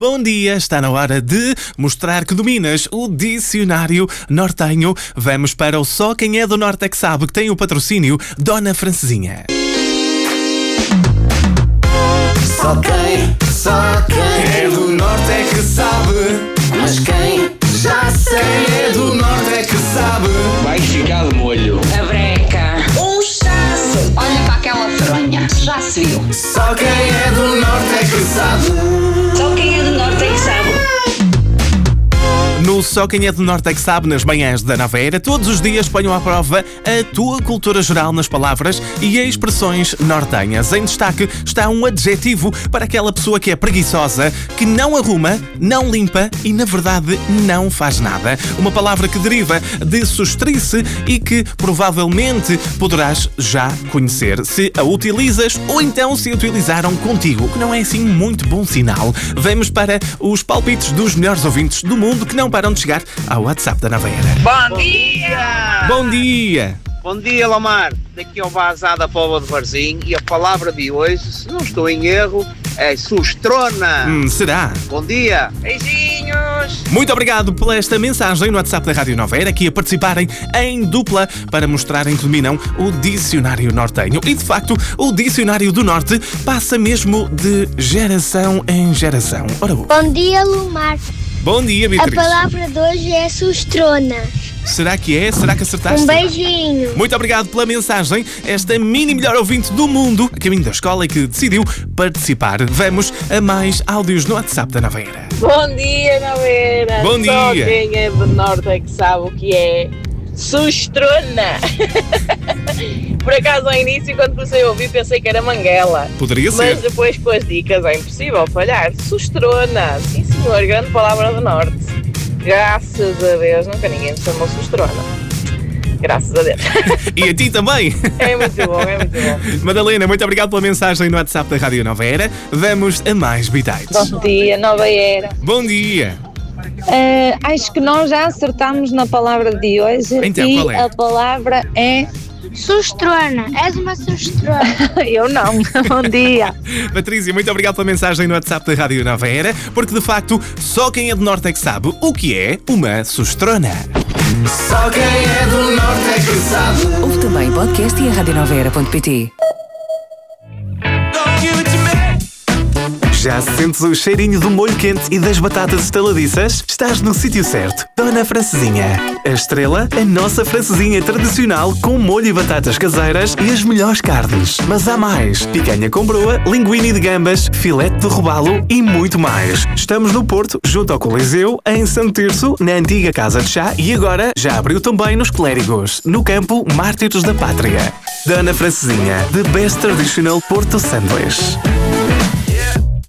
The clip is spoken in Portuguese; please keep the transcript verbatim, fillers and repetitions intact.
Bom dia, está na hora de mostrar que dominas o dicionário nortenho. Vamos para o Só Quem é do Norte é que sabe, que tem o patrocínio Dona Francesinha. Só quem, só quem é do Norte é que sabe. Mas quem já sei é do Norte é que sabe. Vai ficar de molho. A breca. Um chasso. Olha para aquela fronha. Já se viu. Só quem é do Norte é que sabe. Só quem é do Norte é que sabe. No Só Quem é do Norte é que sabe, nas manhãs da Nova Era, todos os dias ponham à prova a tua cultura geral nas palavras e expressões nortenhas. Em destaque está um adjetivo para aquela pessoa que é preguiçosa, que não arruma, não limpa e, na verdade, não faz nada. Uma palavra que deriva de sostrice e que provavelmente poderás já conhecer se a utilizas ou então se a utilizaram contigo, o que não é assim muito bom sinal. Vamos para os palpites dos melhores ouvintes do mundo que não param de chegar ao WhatsApp da Nova Era. Bom dia! Bom dia! Bom dia, Lomar. Daqui ao Bazar da Póvoa de Varzim e a palavra de hoje, se não estou em erro, é sustrona. Hum, será? Bom dia. Beijinhos. Muito obrigado por esta mensagem no WhatsApp da Rádio Nova Era, aqui a participarem em dupla para mostrarem que dominam o dicionário nortenho. E, de facto, o dicionário do Norte passa mesmo de geração em geração. Ora, bom dia, Lomar. Bom dia, Beatriz. A palavra de hoje é sustrona. Será que é? Será que acertaste? Um beijinho. Muito obrigado pela mensagem. Esta mini melhor ouvinte do mundo, a caminho da escola, e que decidiu participar. Vamos a mais áudios no WhatsApp da Nova Era. Bom dia, Nova Era. Bom Só dia. quem é do Norte é que sabe o que é sustrona. Por acaso, ao início, quando comecei a ouvir, pensei que era manguela. Poderia ser. Mas depois, com as dicas, é impossível falhar. Sustrona. Sim, senhor. Grande palavra do Norte. Graças a Deus, nunca ninguém me chamou sustrona. Graças a Deus. E a ti também. É muito bom, é muito bom. Madalena, muito obrigado pela mensagem no WhatsApp da Rádio Nova Era. Vamos a mais bitites. Bom dia, Nova Era. Bom dia. Uh, acho que nós já acertamos na palavra de hoje. Então, e qual é? A palavra é Sustrona. És uma sustrona. eu não. Bom dia. Patrícia, muito obrigado pela mensagem no WhatsApp da Rádio Nova Era, porque de facto só quem é do Norte é que sabe o que é uma sustrona. Só quem é do Norte é que sabe. Ouve também podcast e a rádio nova era ponto pt. Já sentes o cheirinho do molho quente e das batatas estaladiças? Estás no sítio certo. Dona Francesinha. A estrela, a nossa francesinha tradicional com molho e batatas caseiras e as melhores carnes. Mas há mais. Picanha com broa, linguine de gambas, filete de robalo e muito mais. Estamos no Porto, junto ao Coliseu, em Santo Tirso, na antiga Casa de Chá e agora já abriu também nos Clérigos, no campo Mártires da Pátria. Dona Francesinha, the best traditional Porto Sandwich.